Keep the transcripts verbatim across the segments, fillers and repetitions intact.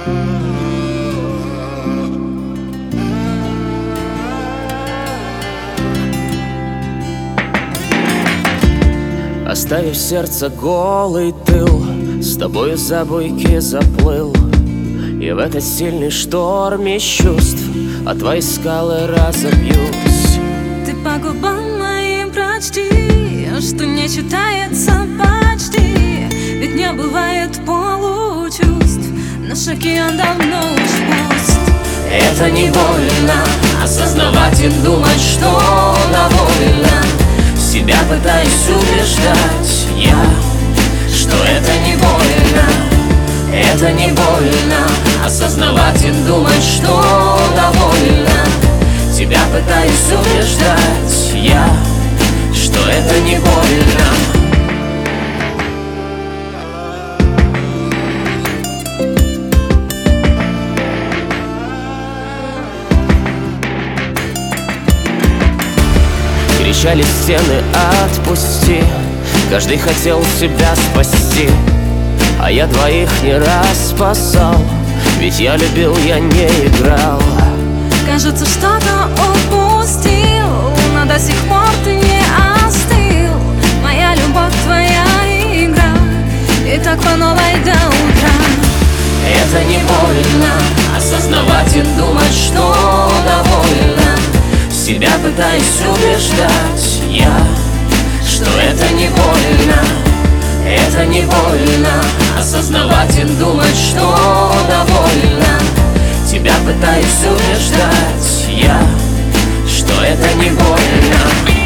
Оставив сердце голый тыл, с тобой за буйки заплыл. И в этот сильный шторм из чувств от твоей скалы разобьюсь. Ты по губам моим прочти, что не читается почти. Ведь не бывает получувств, наш океан давно уж пуст. Это не больно осознавать и думать, что довольно. Себя пытаюсь убеждать я, что это не больно. Это не больно осознавать и думать, что довольно. Тебя пытаюсь убеждать я, что это не больно. Кричали стены «отпусти», каждый хотел себя спасти, а я двоих не раз спасал, ведь я любил, я не играл. Кажется, что-то упустил, но до сих пор ты не остыл. Моя любовь, твоя игра, и так по новой до утра. Это не больно осознавать и думать, что довольно. Себя пытаюсь убеждать я, что это не больно. Это не больно осознавать и думать, что довольно. Тебя пытаюсь убеждать я, что это не больно.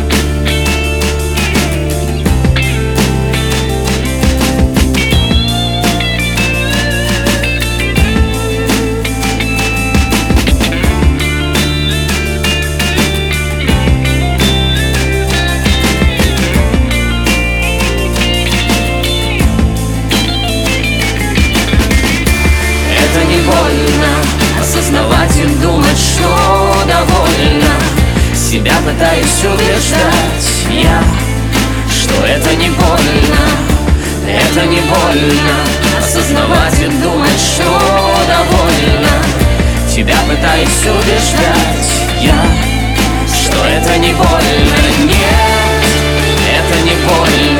Осознавать и думать, что довольно. Себя пытаюсь убеждать я, что это не больно. Это не больно осознавать и думать, что довольно. Тебя пытаюсь убеждать я, что это не больно. Нет, это не больно.